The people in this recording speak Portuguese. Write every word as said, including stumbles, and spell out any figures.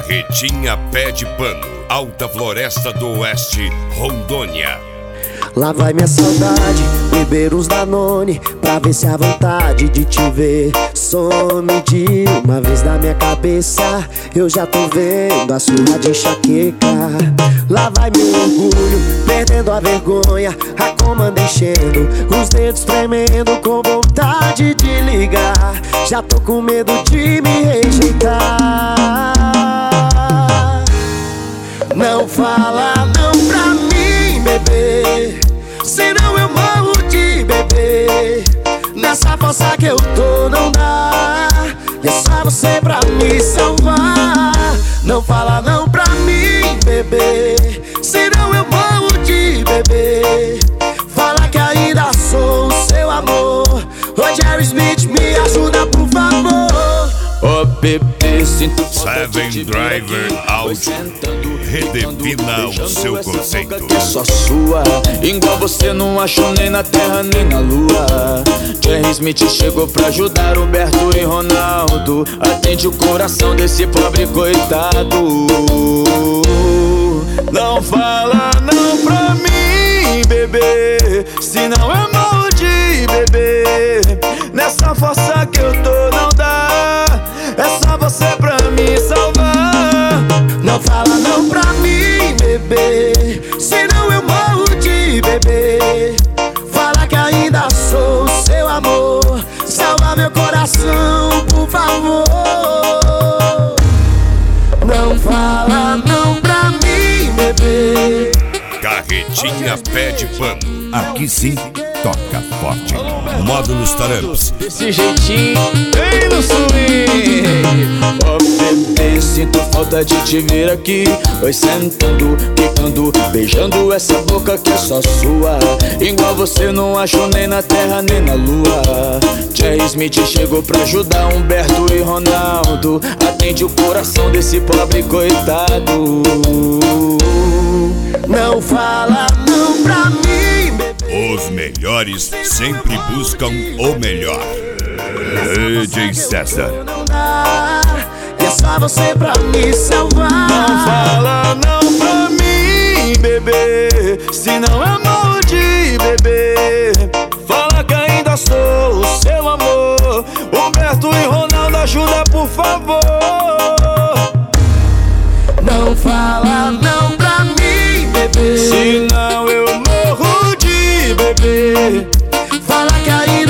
Carretinha Pé de Pano, Alta Floresta do Oeste, Rondônia. Lá vai minha saudade, beber uns Danone, pra ver se a vontade de te ver some de uma vez na minha cabeça. Eu já tô vendo a sua de enxaqueca. Lá vai meu orgulho, perdendo a vergonha, a comanda enchendo, os dedos tremendo com vontade de ligar. Já tô com medo de me rejeitar. Não fala não pra mim, bebê, senão eu morro de bebê. Nessa força que eu tô não dá, é só você pra me salvar. Não fala não pra mim, bebê, senão eu morro de bebê. Fala que ainda sou o seu amor. Ô Jerry Smith, me ajuda por favor. Oh bebê, sinto Seven Driver Audio redefina o seu conceito. Só sua, igual você não achou nem na terra nem na lua. Jerry Smith chegou pra ajudar Humberto e Ronaldo. Atende o coração desse pobre coitado. Não fala não pra mim, bebê, senão eu morro de bebê. Nessa força que eu tô não dá, é só você pra me salvar. Não fala não pra mim, bebê, senão eu morro de bebê. Fala que ainda sou o seu amor. Salva meu coração, por favor. Não fala não pra mim, bebê. Carretinha Pé de Pano, aqui sim toca forte. Módulos Taramps, Desse jeitinho, bem no swing. Oh bebê, sinto falta de te ver aqui. Oi, sentando, quicando, beijando essa boca que é só sua. Igual você não achou nem na terra nem na lua. Jerry Smith chegou pra ajudar Humberto e Ronaldo. Atende o coração desse pobre coitado. Não fala não pra mim, bebê. os melhores sempre buscam o melhor. D J César. Não dá, é só você pra me salvar. Não fala não pra mim, bebê, senão eu morro de bebê. Fala que ainda sou o seu amor. Humberto e Ronaldo, ajuda por favor. Não fala não pra mim, bebê, senão eu morro de bebê. fala que ainda